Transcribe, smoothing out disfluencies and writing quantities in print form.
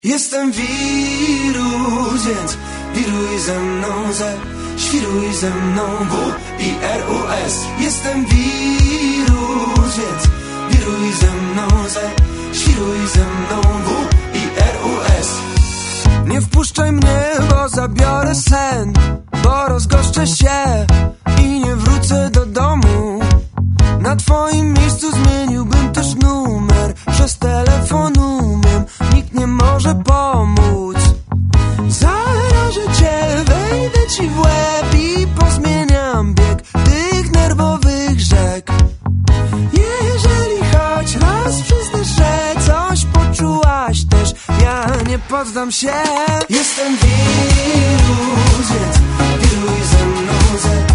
Jestem wirus, więc wiruj ze mną, świruj ze mną, W-I-R-U-S. Jestem wirus, więc wiruj ze mną, świruj ze mną, W-I-R-U-S. Nie wpuszczaj mnie, bo zabiorę sen, bo rozgoszczę się i nie wrócę do domu. Na twoim miejscu zmieniłbym też numer, przez telefon umiem, nikt nie może pomóc. Zarażę cię, wejdę ci w łeb i pozmieniam bieg tych nerwowych rzek. Jeżeli choć raz przyznasz, że coś poczułaś też, ja nie poddam się. Jestem wirus, więc wiruj ze mną,